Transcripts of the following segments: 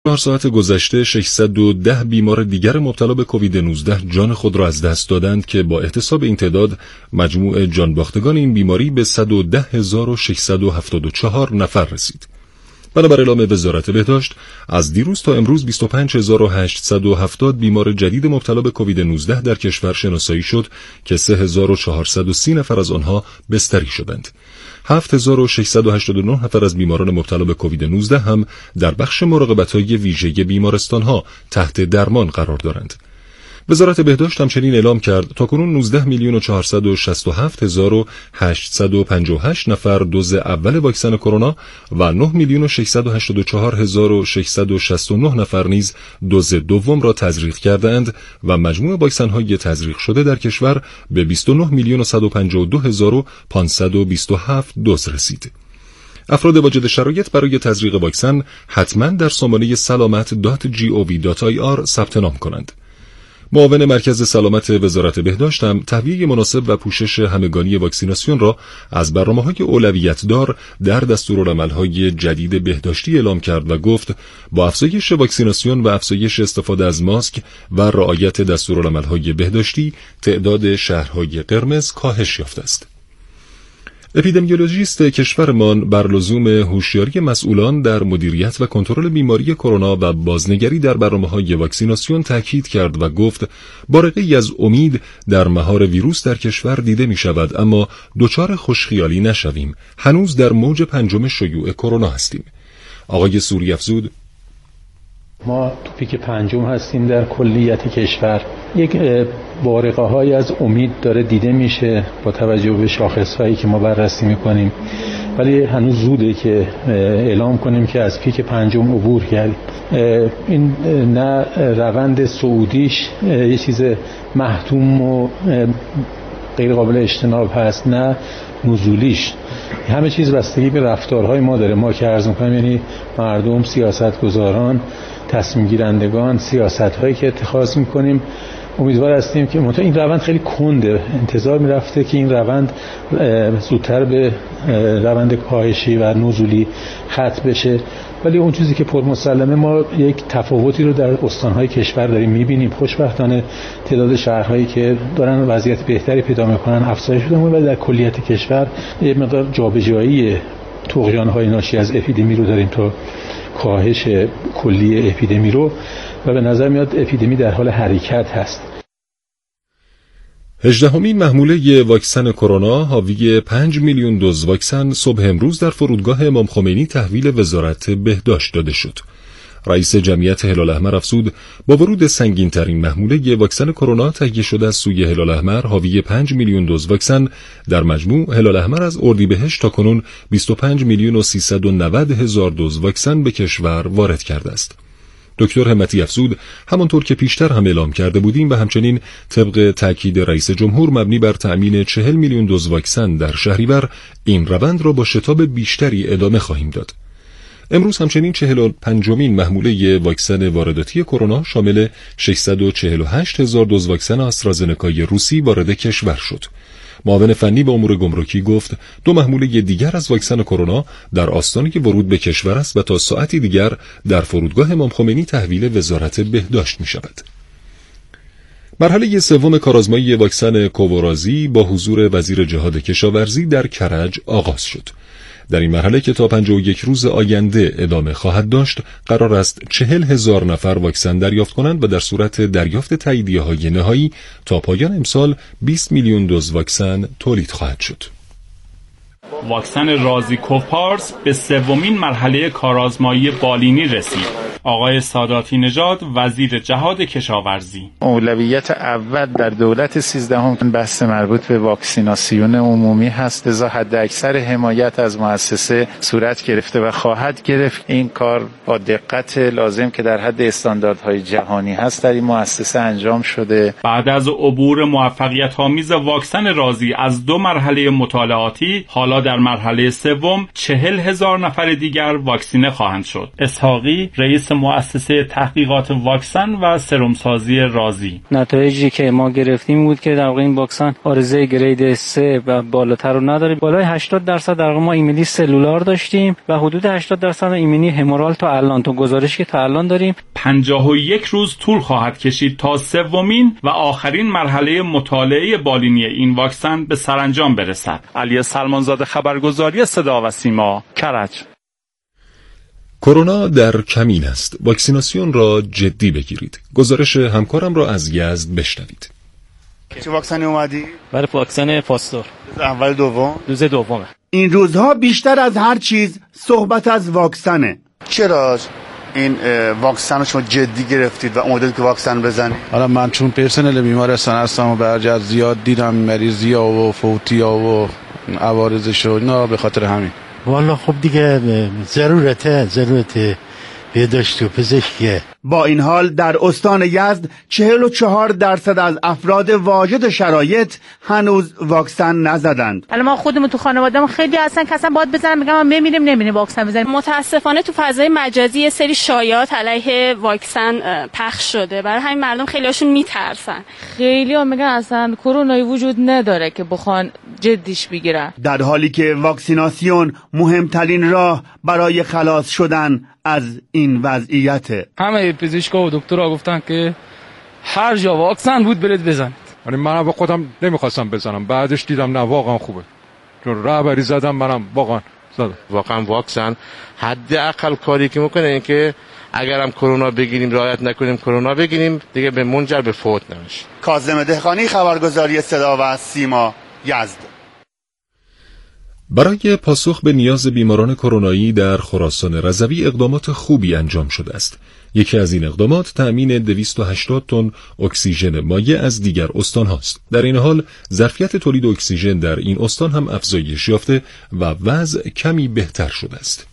4 ساعت گذشته 610 بیمار دیگر مبتلا به کووید 19 جان خود را از دست دادند که با احتساب این تعداد مجموع جان باختگان این بیماری به 110674 نفر رسید. بنابر اعلام وزارت بهداشت از دیروز تا امروز 25870 بیمار جدید مبتلا به کووید 19 در کشور شناسایی شد که 3430 نفر از آنها بستری شدند. 7689 نفر از بیماران مبتلا به کووید 19 هم در بخش مراقبت‌های ویژه بیمارستان‌ها تحت درمان قرار دارند. وزارت بهداشت همچنین اعلام کرد تاکنون 19,467,858 نفر دوز اول واکسن کرونا و 9,684,669 نفر نیز دوز دوم را تزریق کردند و مجموع واکسن‌های تزریق شده در کشور به 29,152,527 دوز رسید. افراد واجد شرایط برای تزریق واکسن حتما در سامانه salamat.gov.ir ثبت نام کنند. معاون مرکز سلامت وزارت بهداشت هم تهیه مناسب و پوشش همگانی واکسیناسیون را از برنامه‌های اولویت دار در دستورالعمل‌های جدید بهداشتی اعلام کرد و گفت با افزایش واکسیناسیون و افزایش استفاده از ماسک و رعایت دستورالعمل‌های بهداشتی تعداد شهرهای قرمز کاهش یافته است. اپیدمیولوژیست کشورمان بر لزوم هوشیاری مسئولان در مدیریت و کنترل بیماری کرونا و بازنگری در برنامه‌های واکسیناسیون تاکید کرد و گفت بارقه‌ای از امید در مهار ویروس در کشور دیده می‌شود، اما دچار خوشخیالی نشویم. هنوز در موج پنجم شیوع کرونا هستیم. آقای سوری افزود: ما تو پیک پنجم هستیم در کلیت کشور. یک بارقه های از امید داره دیده میشه با توجه به شاخص هایی که ما بررسی میکنیم، ولی هنوز زوده که اعلام کنیم که از پیک پنجم عبور کردیم. این نه روند صعودیش یه چیز محتوم و غیر قابل اجتناب هست، نه نزولیش. همه چیز بستگی به رفتارهای ما داره. ما که عرض میکنیم یعنی مردم، سیاستگزاران، تصمیم گیرندگان، سیاست هایی که اتخاذ میکنیم. امیدوار هستیم که این روند خیلی کنده، انتظار میرفته که این روند زودتر به روند کاهشی و نزولی ختم بشه، ولی اون چیزی که پرمسلمه ما یک تفاوتی رو در استانهای کشور داریم میبینیم. خوشبختانه تعداد شهرهایی که دارن وضعیت بهتری پیدا میکنن افزایش شده، ولی در کلیت کشور یک مقدار جابجایی طغیان‌های ناشی از اپیدمی رو داریم تا کاهش کلی اپیدمی رو، و به نظر میاد اپیدمی در حال حرکت هست. 18مین محموله واکسن کرونا حاوی 5 میلیون دوز واکسن صبح امروز در فرودگاه امام خمینی تحویل وزارت بهداشت داده شد. رئیس جمعیت هلال احمر افزود با ورود سنگین‌ترین محموله واکسن کرونا تهیه شده از سوی هلال احمر حاوی 5 میلیون دوز واکسن، در مجموع هلال احمر از اردیبهشت تاکنون 25 میلیون و 390 هزار دوز واکسن به کشور وارد کرده است. دکتر همتی افزود همانطور که پیشتر هم اعلام کرده بودیم و همچنین طبق تاکید رئیس جمهور مبنی بر تأمین 40 میلیون دوز واکسن در شهریور، این روند را با شتاب بیشتری ادامه خواهیم داد. امروز همچنین 45مین محموله واکسن وارداتی کرونا شامل 648 هزار دوز واکسن آسترازنکای روسی وارد کشور شد. معاون فنی به امور گمرکی گفت 2 محموله دیگر از واکسن کرونا در آستانه ورود به کشور است و تا ساعتی دیگر در فرودگاه امام خمینی تحویل وزارت بهداشت می شود. مرحله سوم کارآزمایی واکسن کوورازی با حضور وزیر جهاد کشاورزی در کرج آغاز شد. در این مرحله که تا 51 روز آینده ادامه خواهد داشت، قرار است 40,000 نفر واکسن دریافت کنند و در صورت دریافت تاییدیه‌های نهایی تا پایان امسال 20 میلیون دوز واکسن تولید خواهد شد. واکسن رازی کوپارس به 3مین مرحله کارآزمایی بالینی رسید. آقای ساداتی نژاد وزیر جهاد کشاورزی: اولویت اول در دولت 13 بحث مربوط به واکسیناسیون عمومی هست، لذا حد اکثر حمایت از مؤسسه صورت گرفته و خواهد گرفت. این کار با دقت لازم که در حد استانداردهای جهانی هست در این مؤسسه انجام شده. بعد از عبور موفقیت آمیز واکسن رازی از 2 مرحله مطالعاتی، حالا تا در مرحله سوم 40,000 نفر دیگر واکسینه خواهند شد. اسحاقی، رئیس مؤسسه تحقیقات واکسن و سرمسازی رازی: نتایجی که ما گرفتیم بود که در واقع این واکسن عارضه گرید 3 و بالاتر رو نداره. بالای 80% در واقع ما ایمنی سلولار داشتیم و حدود 80% ایمنی همورال تا الان، تو گزارشی که تا الان داریم. 51 روز طول خواهد کشید تا سومین و آخرین مرحله مطالعه بالینی این واکسن به سرانجام برسد. علی سلمانزاده، خبرگزاری صدا و سیما، کرج. کرونا در کمین است. واکسیناسیون را جدی بگیرید. گزارش همکارم را از یزد بشنوید. چه واکسنی اومدی؟ برای واکسن پاستور. اول دوم؟ دوز دومه. این روزها بیشتر از هر چیز صحبت از واکسنه. چرا این واکسن رو شما جدی گرفتید و اومدید که واکسن بزنید؟ حالا من چون پرسنل بیمارستان هستم و برجا زیاد دیدم مریضی‌ها و فوتی‌ها و عوارضش و اینا، به خاطر همین. والا خب دیگه ضرورت بهداشت و پزشکیه. با این حال در استان یزد 44% از افراد واجد شرایط هنوز واکسن نزدند. الان ما خودمون تو خانواده‌مون خیلی هستن که اصلا باید بزنن، میگم ما نمیریم واکسن بزنیم. متاسفانه تو فضای مجازی یه سری شایعات علیه واکسن پخش شده، برای همین مردم خیلی‌هاشون میترسن. خیلی‌ها میگن اصلا کرونایی وجود نداره که بخوان جدیش بگیرن، در حالی که واکسیناسیون مهمترین راه برای خلاص شدن از این وضعیت. همه پزشکا و دکترها گفتن که هر جا واکسن بود برید بزنید. یعنی من با خودم نمیخواستم بزنم، بعدش دیدم نه واقعا خوبه، چون رهبری زدم منم واقعا واکسن حداقل کاری که میکنه این که اگرم کرونا بگیریم رعایت نکنیم کرونا بگیریم دیگه به منجر به فوت نمیشه. کاظم دهقانی، خبرگزاری صدا و سیما، یزد. برای پاسخ به نیاز بیماران کرونایی در خراسان رضوی اقدامات خوبی انجام شده است. یکی از این اقدامات تأمین 280 تن اکسیژن مایع از دیگر استان هاست. در این حال ظرفیت تولید اکسیژن در این استان هم افزایش یافته و وضع کمی بهتر شده است.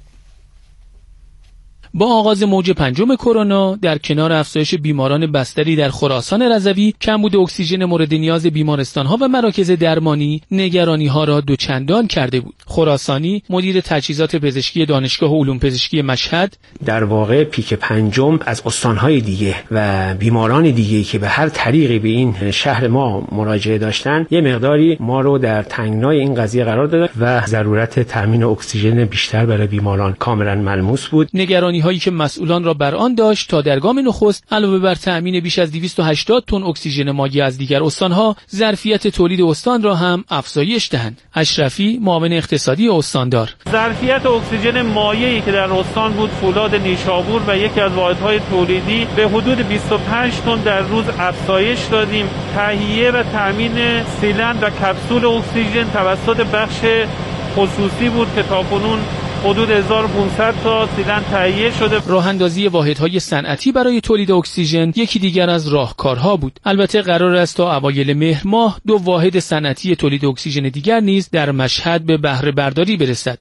با آغاز موج پنجم کرونا در کنار افزایش بیماران بستری در خراسان رضوی، کمبود اکسیژن مورد نیاز بیمارستان‌ها و مراکز درمانی نگرانی‌ها را دوچندان کرده بود. خراسانی، مدیر تجهیزات پزشکی دانشگاه علوم پزشکی مشهد: در واقع پیک پنجم از استان‌های دیگه و بیماران دیگه که به هر طریقی به این شهر ما مراجعه داشتن، یه مقداری ما رو در تنگنای این قضیه قرار داد و ضرورت تامین اکسیژن بیشتر برای بیماران کاملا ملموس بود. نگرانی هایی که مسئولان را بر آن داشت تا در گام نخست علاوه بر تأمین بیش از 280 تن اکسیژن مایع از دیگر استانها، ظرفیت تولید استان را هم افزایش دهند. اشرفی، معاون اقتصادی استاندار: ظرفیت اکسیژن مایعی که در استان بود فولاد نیشابور و یکی از واحدهای تولیدی به حدود 25 تن در روز افزایش دادیم. تهیه و تأمین سیلندر و کپسول اکسیژن توسط بخش خصوصی بود که تاکنون حدود 1500 تا سیلندر تهیه شده. راه اندازی واحدهای صنعتی برای تولید اکسیژن یکی دیگر از راهکارها بود. البته قرار است تا اوایل مهر ماه 2 واحد صنعتی تولید اکسیژن دیگر نیز در مشهد به بهره برداری برسد.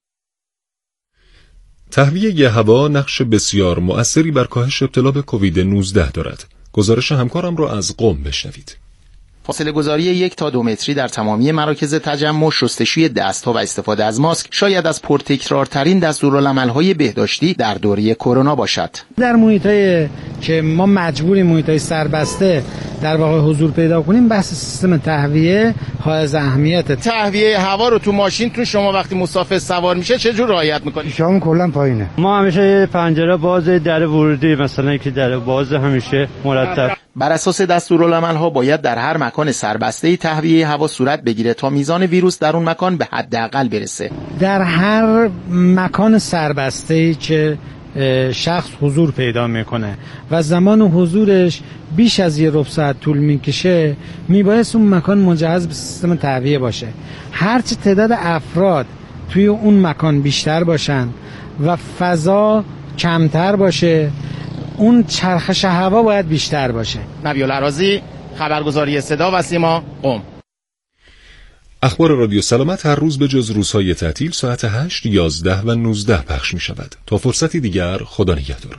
تهویه هوا نقش بسیار مؤثری بر کاهش ابتلا به کووید 19 دارد. گزارش همکارم را از قم بشنوید. فاصله گذاری 1 تا 2 متری در تمامی مراکز تجمع، شستشوی دست‌ها و استفاده از ماسک شاید از پرتکرارترین دستورالعمل‌های بهداشتی در دوره کرونا باشد. در محیطایی که ما مجبوریم محیطای سربسته در واقع حضور پیدا کنیم، بحث سیستم تهویه حائز اهمیت. تهویه هوا رو تو ماشینتون شما وقتی مسافر سوار میشه چه جور رعایت می‌کنید؟ شما کلا پایینه. ما همیشه پنجره باز، در ورودی مثلا که در باز همیشه مرتب. بر اساس دستورالعمل‌ها باید در هر مکان سربسته تهویه هوا صورت بگیره تا میزان ویروس در اون مکان به حداقل برسه. در هر مکان سربسته‌ای که شخص حضور پیدا میکنه و زمان حضورش بیش از 1 ربع ساعت طول میکشه، میبایست اون مکان مجهز به سیستم تهویه باشه. هرچی تعداد افراد توی اون مکان بیشتر باشن و فضا کمتر باشه، اون چرخش هوا باید بیشتر باشه. نبیل عراضی، خبرگزاری صدا و سیما، قم. اخبار رادیو سلامت هر روز به جز روزهای تعطیل ساعت 8، 11 و 19 پخش می شود. تا فرصتی دیگر، خدا نگهدار.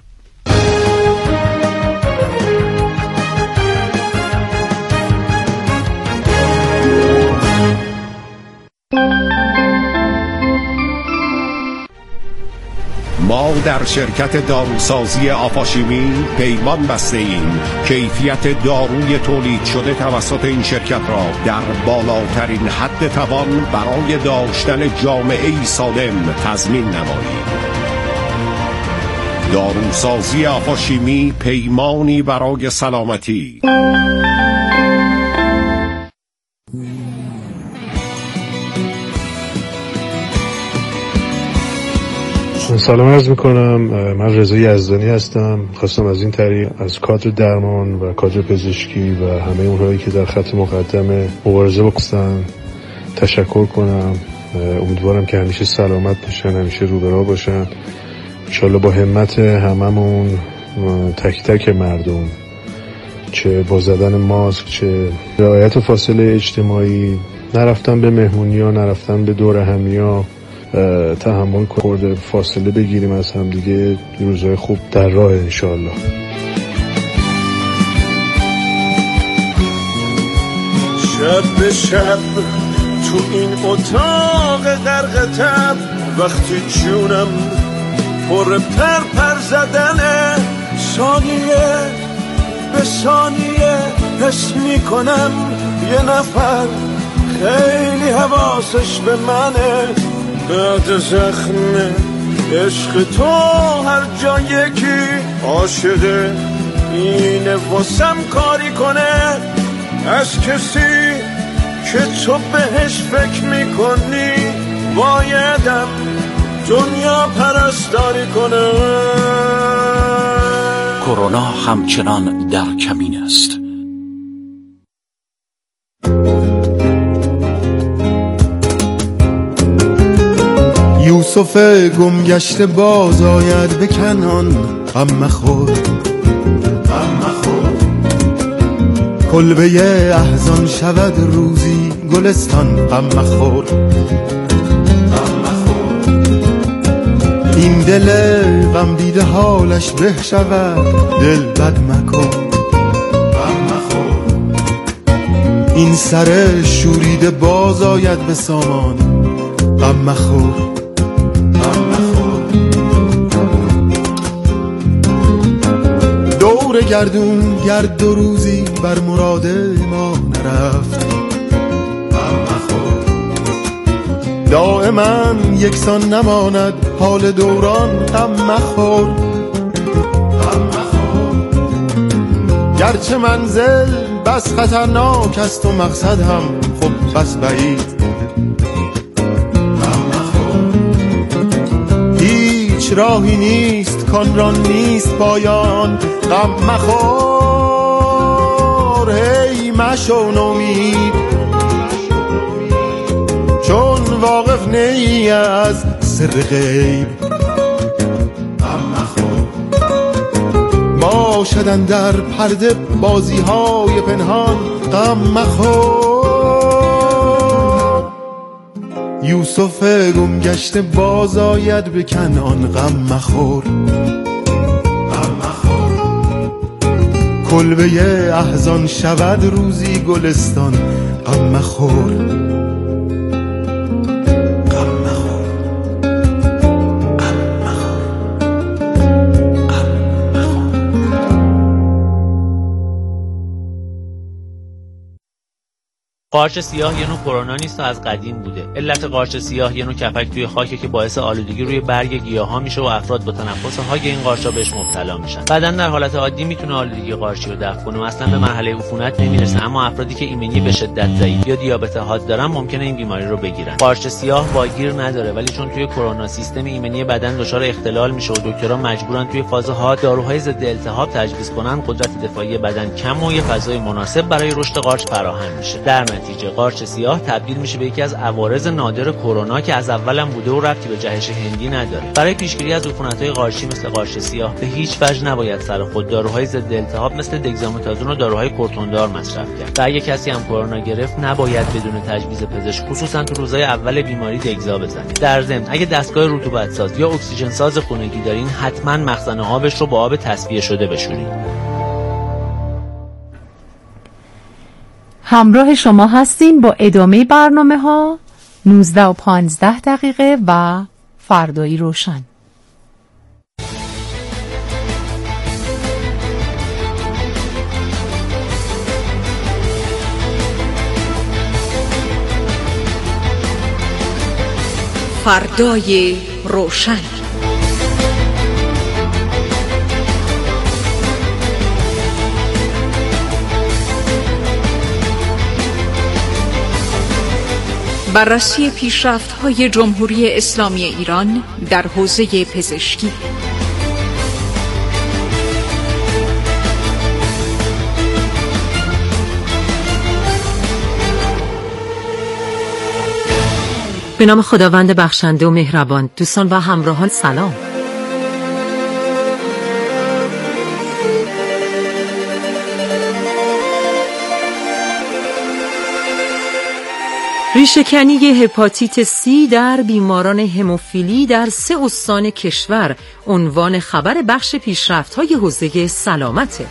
ما در شرکت داروسازی آفاشیمی پیمان بسته ایم کیفیت داروی تولید شده توسط این شرکت را در بالاترین حد توان برای داشتن جامعه‌ای سالم تضمین نماییم. داروسازی آفاشیمی، پیمانی برای سلامتی. سلام عرض میکنم. من رضا یزدانی هستم. خواستم از این طریق از کادر درمان و کادر پزشکی و همه اونهایی که در خط مقدم مبارزه باشن تشکر کنم. امیدوارم که همیشه سلامت باشن، همیشه رو به راه باشن. انشالله با همت هممون تک تک مردم، چه با زدن ماسک، چه رعایت فاصله اجتماعی، نرفتن به مهمونی ها، نرفتن به دور همی ها، تحمل کرده، فاصله بگیریم از هم دیگه. روزهای خوب در راه انشالله. شب به شب تو این اتاق غرق تب، وقتی جونم پر پر زدنه، ثانیه به ثانیه حس میکنم یه نفر خیلی حواسش به منه. بعد زخم عشق تو هر جا یکی عاشقه، اینه واسم کاری کنه از کسی که تو بهش فکر میکنی. بایدم دنیا پرستاری کنه. کرونا همچنان در کمین است. یوسف گم گشته باز آید به کنعان، غم مخور کلبه احزان شود روزی گلستان، غم مخور این دل غم دیده حالش به شود، دل بد مکن غم مخور این سر شوریده باز آید به سامان، غم مخور دور گردون گرد و روزی بر مراد ما نرفت، غم مخور دائما یکسان نماند حال دوران، غم مخور گرچه منزل بس خطرناک است و مقصد هم خب بس بعید، هیچ راهی نیست کان را نیست پایان، غم مخور هی مشو نومید، چون واقف نی از سر غیب، غم مخور باشدن در پرده بازی های پنهان، غم مخور یوسف گم گشته باز آید به کنعان، غم مخور کلبه احزان شود روزی گلستان، غم مخور قارچ سیاه یه نوع کرونا نیست و از قدیم بوده. علت قارچ سیاه یه نوع کپک توی خاکه که باعث آلودگی روی برگ گیاها میشه و افراد با تنفس های این قارچا بهش مبتلا میشن. بدن در حالت عادی میتونه آلودگی قارچی رو دفع کنه و اصلا به مرحله عفونت نمیرسه، اما افرادی که ایمنی به شدت ضعیف یا دیابت حاد دارن ممکنه این بیماری رو بگیرن. قارچ سیاه واگیر نداره، ولی چون توی کرونا سیستم ایمنی بدن دچار اختلال میشه و دکترها مجبورن توی فاز حاد داروهای ضد التهاب تجویز کنن، قدرت دفاعی بدن کم و یه فضای مناسب برای رشد قارچ فراهم میشه. در نتیجه قارچ سیاه تبدیل میشه به یکی از عوارض نادر کرونا که از اولم بوده و ربطی به جهش هندی نداره. برای پیشگیری از عفونت‌های قارچی مثل قارچ سیاه به هیچ وجه نباید سر خود داروهای ضد التهاب مثل دگزامتازون و داروهای کورتوندار مصرف کرد. و اگه کسی هم کرونا گرفت نباید بدون تجویز پزشک خصوصا تو روزهای اول بیماری دگزا بزنید. در ضمن اگه دستگاه رطوبت ساز یا اکسیژن ساز خونگی دارین حتما مخزن آبش رو با آب تصفیه شده بشورید. همراه شما هستیم با ادامه برنامه ها 19:15 و فردایی روشن. فردای روشن. بررسی پیشرفت‌های جمهوری اسلامی ایران در حوزه پزشکی. به نام خداوند بخشنده و مهربان. دوستان و همراهان سلام. ریشه‌کنی هپاتیت C در بیماران هموفیلی در 3 استان کشور عنوان خبر بخش پیشرفت‌های حوزه سلامته.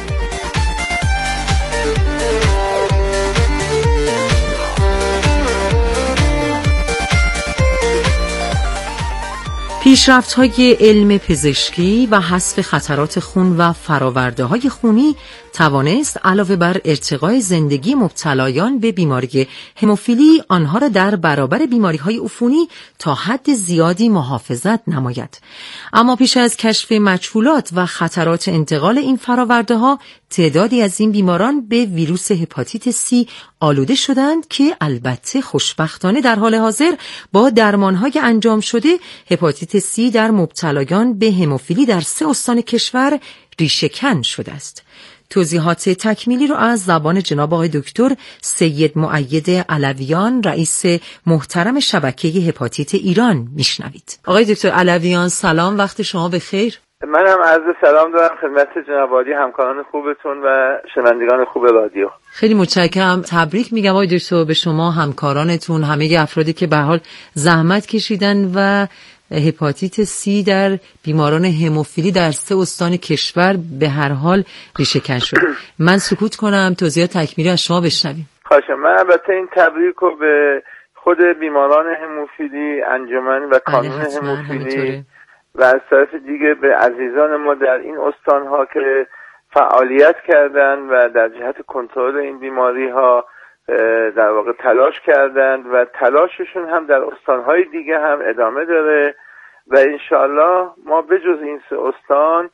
پیشرفت‌های علم پزشکی و حذف خطرات خون و فرآورده‌های خونی توانست علاوه بر ارتقای زندگی مبتلایان به بیماری هموفیلی آنها را در برابر بیماری‌های عفونی تا حد زیادی محافظت نماید. اما پیش از کشف مجهولات و خطرات انتقال این فرآورده‌ها تعدادی از این بیماران به ویروس هپاتیت C آلوده شدند که البته خوشبختانه در حال حاضر با درمان‌های انجام شده هپاتیت C در مبتلایان به هموفیلی در 3 استان کشور ریشه‌کن شده است. توضیحات تکمیلی رو از زبان جناب آقای دکتر سید مؤید علویان، رئیس محترم شبکه هپاتیت ایران میشنوید. آقای دکتر علویان سلام، وقت شما بخیر. منم عرض سلام دارم خدمت جناب عالی، همکاران خوبتون و شنوندگان خوب رادیو. خیلی متشکرم. تبریک میگم آقای دکتر به شما، همکارانتون، همه افرادی که به حال زحمت کشیدن و هپاتیت C در بیماران هموفیلی در 3 استان کشور به هر حال ریشه‌کن شد. من سکوت کنم، توضیحات تکمیلی از شما بشنویم. خواهشم. من البته این تبریک رو به خود بیماران هموفیلی، انجمن و کانون هموفیلی و از طرف دیگه به عزیزان ما در این استان‌ها که فعالیت کردند و در جهت کنترل این بیماری‌ها در واقع تلاش کردند و تلاششون هم در استان‌های دیگه هم ادامه داره و انشالله ما بجز این 3 استان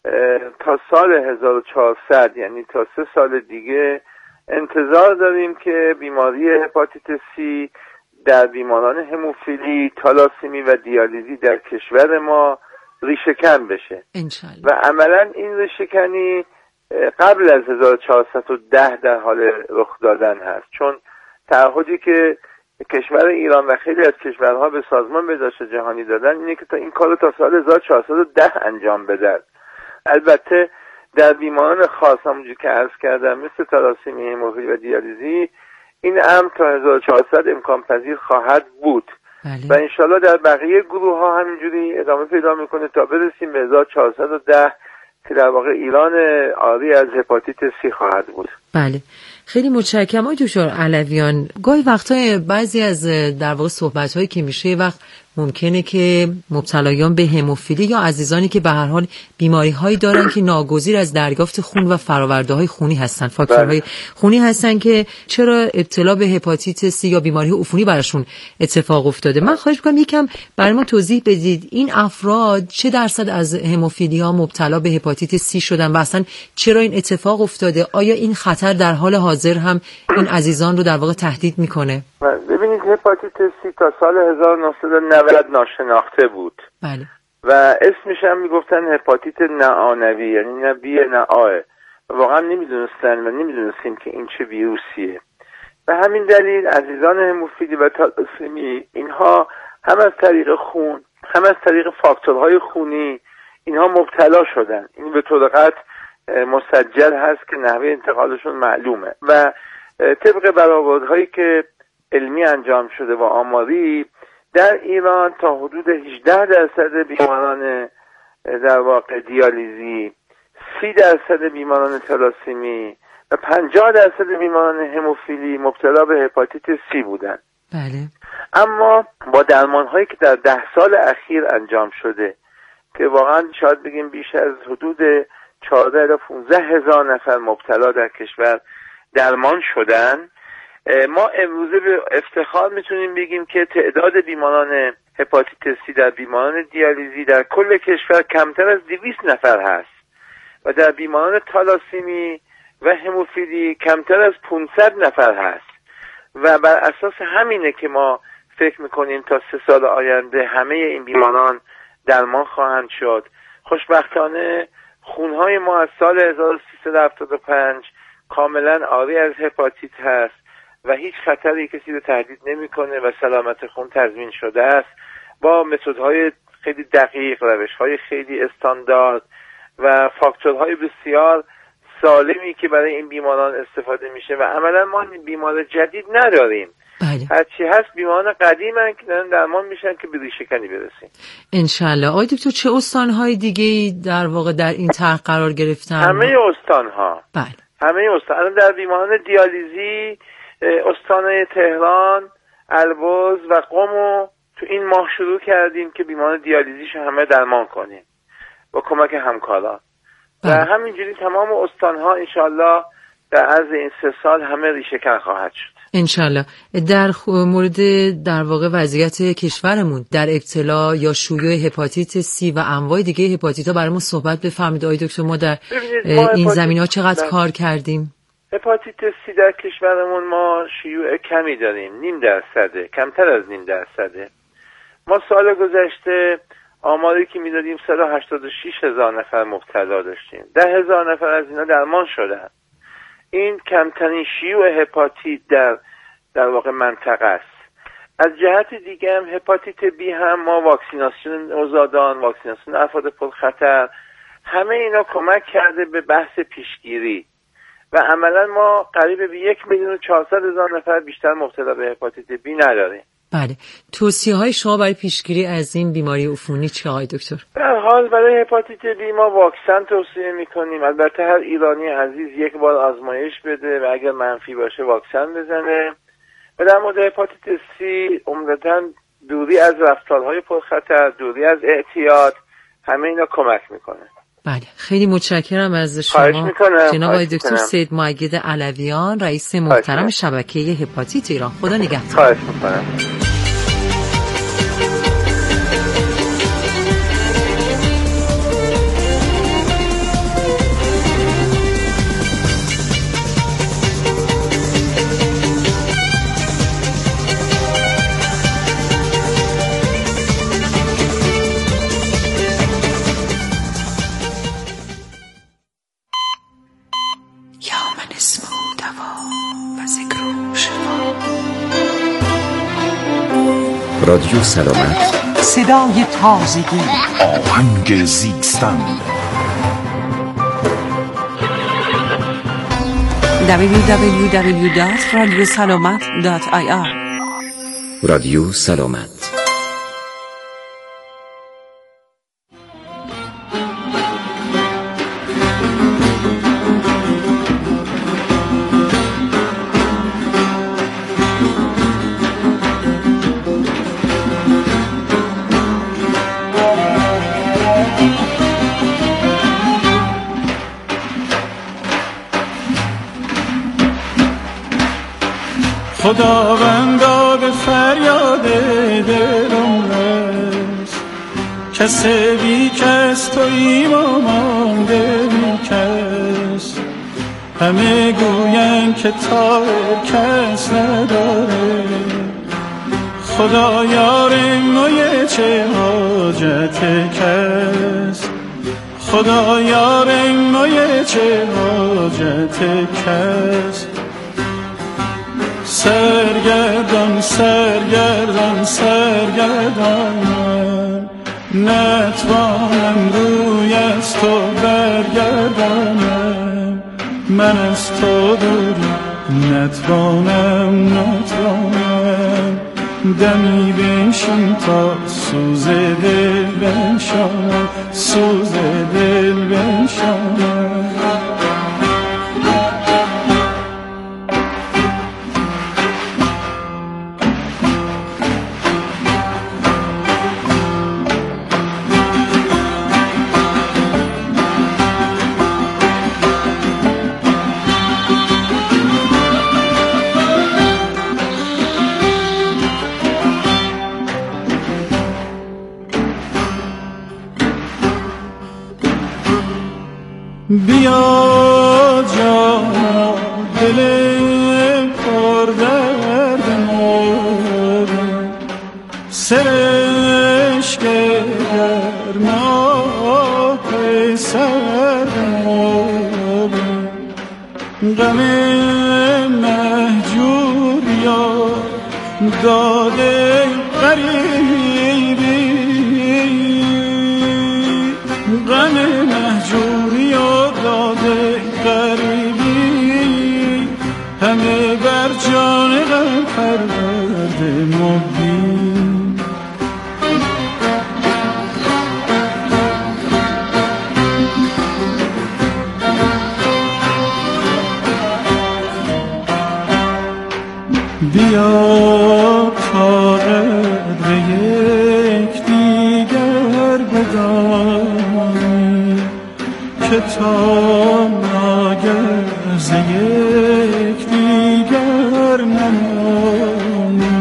تا سال 1400 یعنی تا 3 سال دیگه انتظار داریم که بیماری هپاتیت C در بیماران هموفیلی، تالاسیمی و دیالیزی در کشور ما ریشه‌کن بشه انشالله. و عملا این ریشه‌کنی قبل از 1410 در حال رخ دادن هست، چون تعهدی که کشور ایران و خیلی از کشورها به سازمان بهداشت جهانی دادن اینه که تا این کارو تا سال 1410 انجام بدن. البته در بیماران خاص همونجوری که عرض کردم مثل تالاسیمی، هموفیلی و دیالیزی این امر تا 1400 امکان پذیر خواهد بود و انشالله در بقیه گروه ها همینجوری ادامه پیدا میکنه تا برسیم به 1410 که در واقع ایران عاری از هپاتیت C خواهد بود. بله، خیلی متشکرم آقای دکتر علویان. گاهی وقتا بعضی از در واقع صحبت‌هایی که میشه وقت ممکنه که مبتلایان به هموفیلی یا عزیزانی که به هر حال بیماری‌هایی دارن که ناگزیر از دریافت خون و فرآورده‌های خونی هستن، فاکتورهای خونی هستن که چرا ابتلا به هپاتیت C یا بیماری عفونی براشون اتفاق افتاده. من خواهش می‌کنم یکم برای ما توضیح بدید این افراد چه درصد از هموفیلی‌ها مبتلا به هپاتیت C شدن و اصلا چرا این اتفاق افتاده؟ آیا این خطر در حال حاضر هم این عزیزان رو در واقع تهدید میکنه؟ ببینید هپاتیت C تا سال 1990 ناشناخته بود. بله. و اسمش هم میگفتن هپاتیت نعانوی، یعنی نه بیه نه آه. واقعا نمیدونستن و نمیدونستیم که این چه ویروسیه. به همین دلیل عزیزان هموفیلی و تالاسیمی اینها هم از طریق خون هم از طریق فاکتورهای خونی اینها مبتلا شدن. این به طور قطع مسجل هست که نحوه انتقالشون معلومه و طبق برآوردهایی که علمی انجام شده و آماری در ایران تا حدود 18% بیماران در واقع دیالیزی، 30% بیماران تالاسیمی و 50% بیماران هموفیلی مبتلا به هپاتیت C بودن. بله. اما با درمان‌هایی که در 10 سال اخیر انجام شده که واقعا شاید بگیم بیش از حدود 14 تا 15 هزار نفر مبتلا در کشور درمان شدن، ما امروزه به افتخار میتونیم بگیم که تعداد بیماران هپاتیت سی در بیماران دیالیزی در کل کشور کمتر از 200 نفر هست و در بیماران تالاسیمی و هموفیلی کمتر از 500 نفر هست و بر اساس همینه که ما فکر میکنیم تا 3 سال آینده همه این بیماران درمان خواهند شد. خوشبختانه خونهای ما از سال 1375 کاملا عاری از هپاتیت هست و هیچ خطری کسی رو تهدید نمیکنه و سلامت خون تضمین شده است با متدهای خیلی دقیق، روش‌های خیلی استاندارد و فاکتورهای بسیار سالمی که برای این بیماران استفاده میشه و عملا ما بیمار جدید نداریم. هرچی هست بیماران قدیمن که دارن درمان میشن که به ریشه‌کنی برسیم انشالله. آقای دکتر چه استانهای دیگه در واقع در این طرح قرار گرفتن؟ همه استانها. بله. همه استان. الان در بیماران دیالیزی استان تهران، البرز و قم تو این ماه شروع کردیم که بیماران دیالیزیش همه درمان کنیم با کمک همکاران. و همینجوری تمام استانها انشالله در عرض این 3 سال همه ریشه‌کن خواهد شد. انشالله. در مورد در واقع وضعیت کشورمون در ابتلا یا شیوع هپاتیت سی و انواع دیگه هپاتیت‌ها برامون صحبت بفرمایید آقای دکتر. ما در این زمینه‌ها چقدر کار کردیم؟ هپاتیت سی در کشورمون ما شیوع کمی داریم، 0.5%، کمتر از 0.5%. ما سال گذشته آماری که میدادیم 186,000 نفر مبتلا داشتیم، 10,000 نفر از اینا درمان شدن. این کمترین شیوع هپاتیت در واقع منطقه است. از جهت دیگه هم هپاتیت بی هم ما واکسیناسیون نوزادان، واکسیناسیون افراد پرخطر، همه اینا کمک کرده به بحث پیشگیری و عملا ما قریب به 1,400,000 نفر بیشتر مبتلا به هپاتیت بی نداریم. بله. توصیه‌های شما برای پیشگیری از این بیماری عفونی چیه آقای دکتر؟ در حال برای هپاتیت بی ما واکسن توصیه می‌کنیم. البته هر ایرانی عزیز 1 بار آزمایش بده و اگر منفی باشه واکسن بزنه. و در مورد هپاتیت سی عمدتاً دوری از رفتارهای پرخطر، دوری از اعتیاد، همه اینا کمک میکنه. بله، خیلی متشکرم از شما جناب آقای دکتر سید مؤید علویان، رئیس محترم شبکه هپاتیت ایران. خدا نگهدار. خواهش میکنم. رادیو سلامت، صدای تازگی، آهنگ زیستن. www.radiosalamat.ir رادیو سلامت. خداوندا به فریاد دلم رس، کس بی کس تویی ما مانده بی کس. همه گوین که طاهر کس نداره، خدا یار نوی چه حاجت کس. خدا یار نوی چه حاجت کس. سرگردان سرگردان سرگردان من نتوانم روی از تو برگردانم. من از تو دوری نتوانم دمی بنشین تا سوز دل بنشانم، سوز دل بنشانم. بیا جانا دل پر درد مردم سرش گرم آه سرد مردم غم مهجور یا داده غریبی غم مهجور یا داده غریبی همه بر جان غم پرورده مبین بیا تا قدر یک دیگر بدانی که تا ناگرز یک دیگر نمانی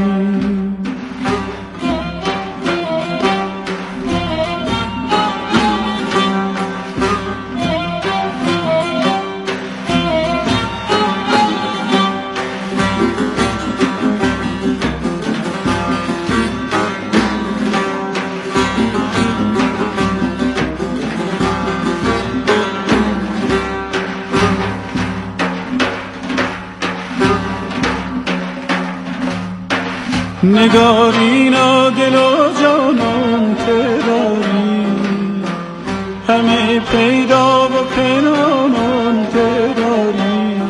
نگارینا دل و جانان تداری همه پیدا و پنهانان تداری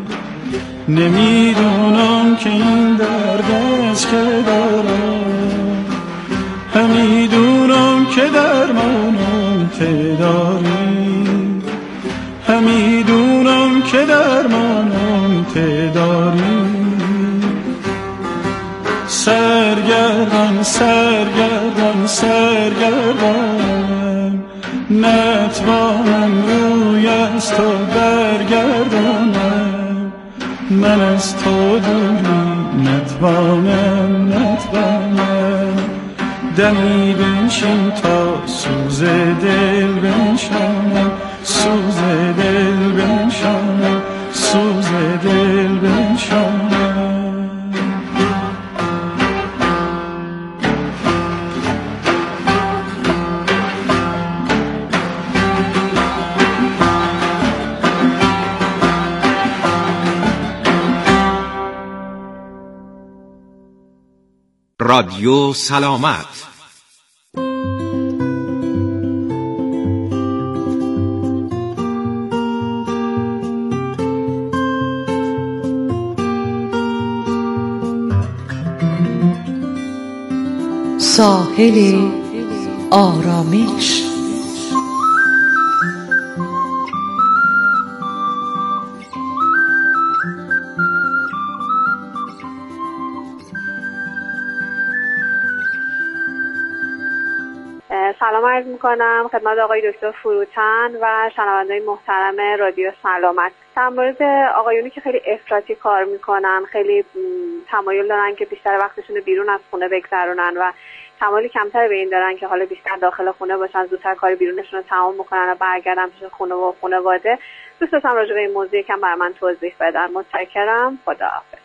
نمیدونم که این درد از که دارم همیدونم که درمانم تداری همیدونم که درمانم تداری سرگردان سرگردان سرگردان نتوانم روی از تو برگردانم من از تو دوری نتوانم دمی بنشین تا سوز دل بنشانم سوز دل بنشانم سوز دل بنشانم رادیو سلامت. ساحل آرامش. سلام عرض میکنم خدمت آقای دکتر فروتن و شنونده‌های محترم رادیو سلامت. در مورد آقایونی که خیلی افراطی کار میکنن، خیلی تمایل دارن که بیشتر وقتشون رو بیرون از خونه بگذرونن و تمایل کمتر به این دارن که حالا بیشتر داخل خونه باشن، زودتر کار بیرونشون رو تمام بکنن و برگردن پیش خونه و خانواده. دوست داشتم راجع به این موضوع یکم برای من توضیح بدن. متشکرم. خداحافظ.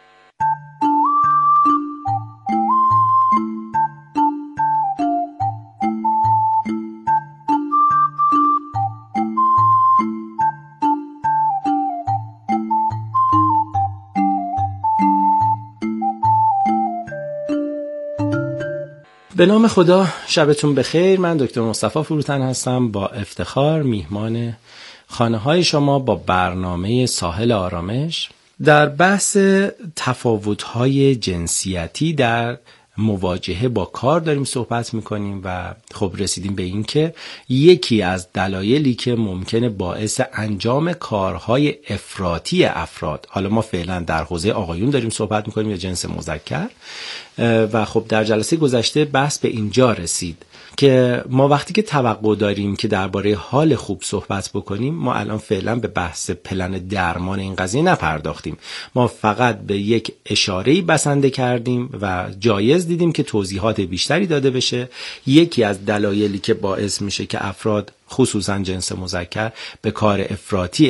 به نام خدا، شبتون بخیر. من دکتر مصطفی فروتن هستم، با افتخار میهمان خانه‌های شما با برنامه ساحل آرامش. در بحث تفاوت‌های جنسیتی در مواجهه با کار داریم صحبت میکنیم و خب رسیدیم به این که یکی از دلایلی که ممکنه باعث انجام کارهای افراطی افراد، حالا ما فعلا در حوزه آقایون داریم صحبت میکنیم یا جنس مذکر، و خب در جلسه گذشته بحث به اینجا رسید که ما وقتی که توقع داریم که درباره حال خوب صحبت بکنیم، ما الان فعلا به بحث پلن درمان این قضیه نپرداختیم. ما فقط به یک اشاره‌ای بسنده کردیم و جایز دیدیم که توضیحات بیشتری داده بشه. یکی از دلایلی که باعث میشه که افراد خصوصا جنس مذکر به کار افراطی